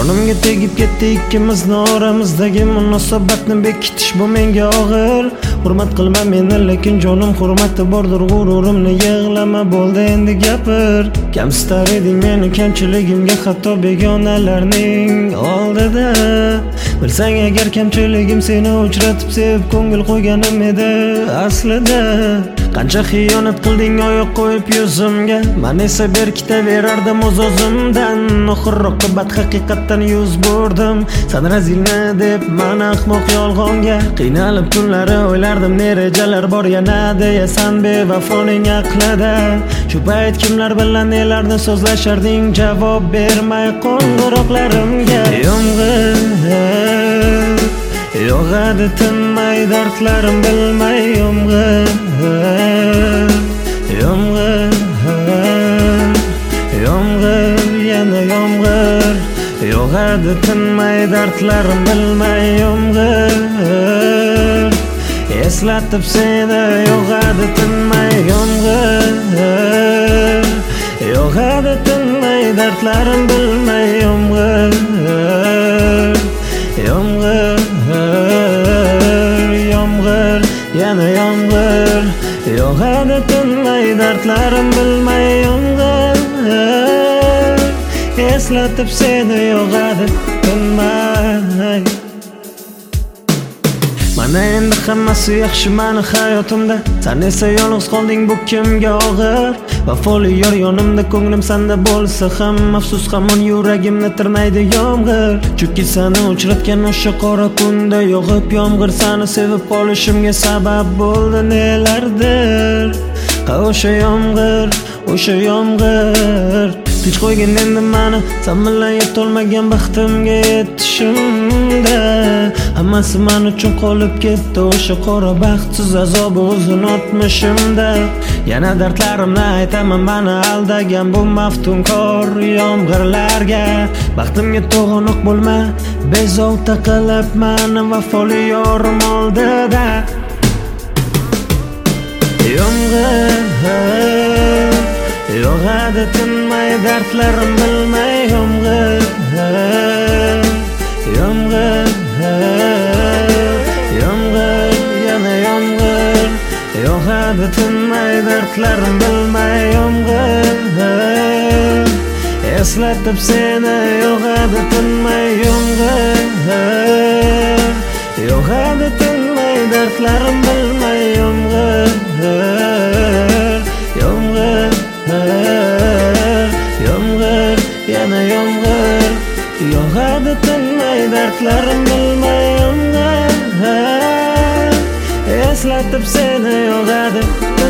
Jonimga tegib ketdi ikkimizni oramizdagi munosabatni bekitish bu menga og'ir. Hurmat qilma meni, lekin jonim hurmati bordir, g'ururimni yig'lama, bo'ldi endi gapir. Kamsitar eding meni kamchiligimga, hatto begonalarning oldida. Bilsang agar kamchiligim seni uchratib sevib ko'ngil qo'yganim edi aslida. Qancha xiyonat qilding oyoq qo'yib yuzimga, men esa berkitaverardim o'z-o'zimdan. Oxir-oqibat haqiqatdan yuz burdim, san razilni deb men ahmoq yolg'onga. Qiynalib kunlari o'ylardim ne rejalar bor yana deyasan bevafoning aqlida. Shu payt kimlar bilan nelarni so'zlasharding, javob bermay qo'ng'iroqlarimga. Yomg'ir yog'adi tinmay, dardlarim bilmay. Yomg'ir yana yomg'ir yog'adi tinmay, dardlarim bilmay. Yomg'ir eslatib seni yog'adi tinmay. Yomg'ir yog'adi tinmay, dardlarim bilmay. Yomg'ir yana yomg'ir yog'adi tinmay, dardlarim bilmay. Yomg'ir eslatib seni yog'adi tinmay. Mana endi hammasi yaxshi meni hayotimda, sen esa yolg'iz qolding, bu kimga og'ir. Vafoli yor yonimda, ko'nglim senda bo'lsa ham afsus, hamon yuragimni tirnaydi yomg'ir. Chunki seni uchratgan o'sha qora kunda yog'ib yomg'ir seni sevib qolishimga sabab bo'ldi nelardir. O'sha yomg'ir tinch qo'ygin endi meni, sen bilan yetolmagan baxtimga yetishimda. Hammasi men uchun qolib ketdi, o'sha qora baxtsiz azob uzun o'tmishimda. Yana dardlarimni aytaman meni aldagan bu maftunkor yomg'irlarga. Baxtimga to'g'anoq bo'lma, bezovta qilib meni vafoli yorim oldida. Yomg'ir yog'adi tinmay, dardlarim bilmay. Yomg'ir yana yomg'ir yog'adi tinmay, dardlarim bilmay. Yomg'ir eslatib seni yog'adi tinmay. Yomg'ir yog'adi tinmay, dardlarim bilmay. Yomg'ir yana yomg'ir yog'adi tinmay, dardlarim bilmay. Yomg'ir eslatib seni yog'adi